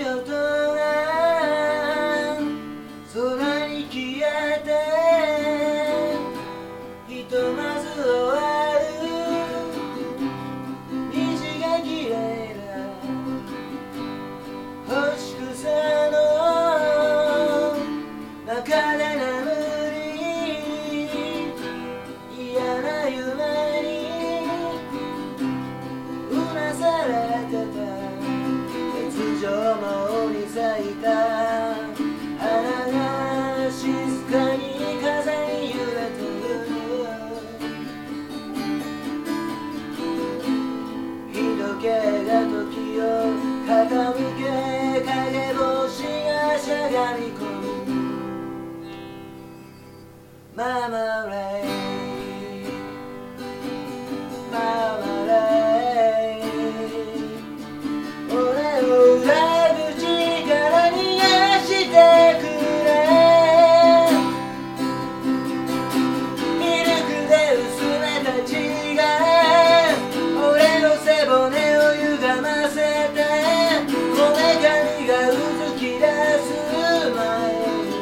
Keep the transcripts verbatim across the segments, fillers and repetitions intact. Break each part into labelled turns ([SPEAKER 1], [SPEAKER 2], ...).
[SPEAKER 1] 音が空に消えてひとまず終わる虹が綺麗な星草の中で眠り嫌な夢にうなされてた鉄条網に咲いた花が静かに風に揺れてる人気が時を傾け影星がしゃがみ込むママレイママレイ俺を裏口から逃がしてくれミルクで薄めた血が俺の背骨を歪ませてこめかみがうずき出す前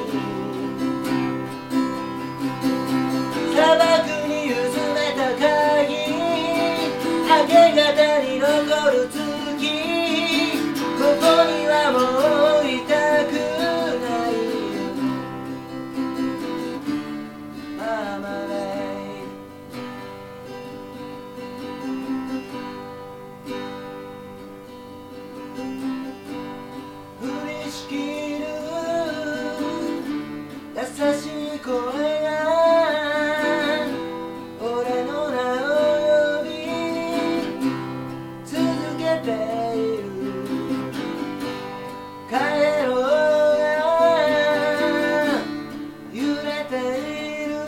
[SPEAKER 1] 砂漠にうずめた鍵明け方に残る月ここにはもういたくないママレイ降りしきる優しい声が俺の名を呼び続けている帰ろうが揺れている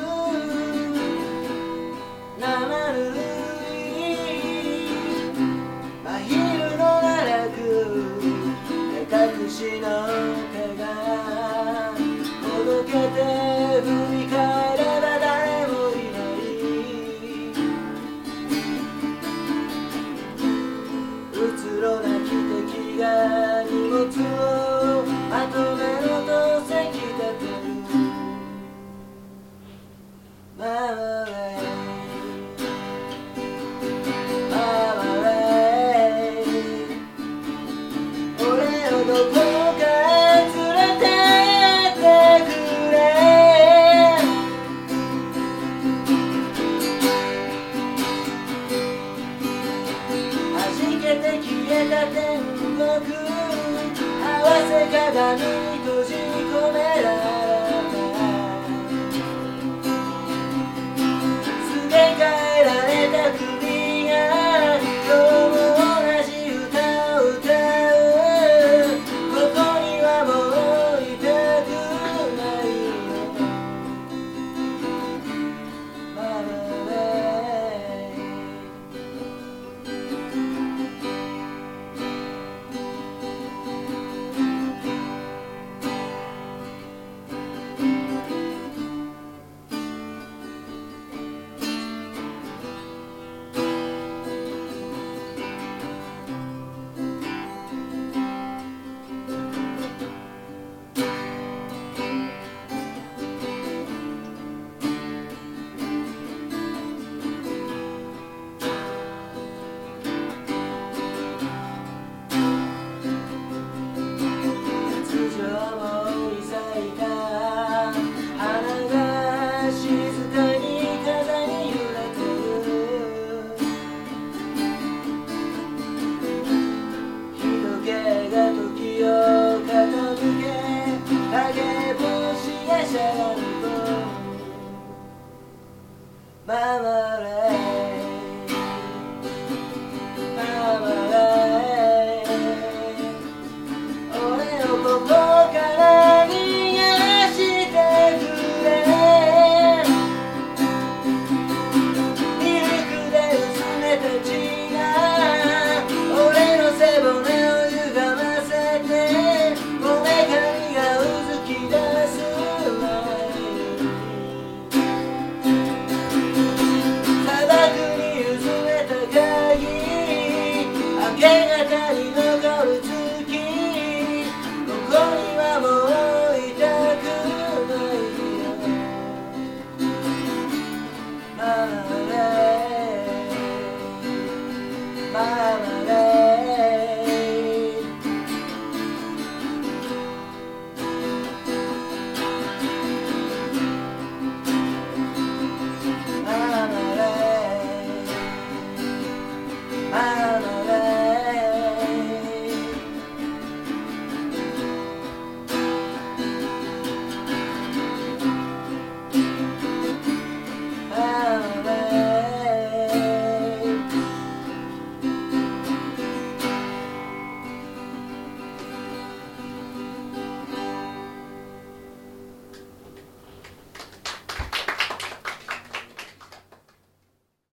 [SPEAKER 1] 生ぬるい真昼の奈落目隠しの手がほどけて振り返れば誰もいないうつろな汽笛が荷物をまとめろとせき立てるママレイママレイ俺をどこかへ連れてってくれ弾けて消えた天国合わせ鏡に閉じ込められたすげ替えられた首が今日も同じ歌を歌うここにはもういたくないよママレイママレイママレイ俺をここから逃がしてくれミルクで薄めた血が俺の背骨を歪ませてこめかみがうずき出す前明け方に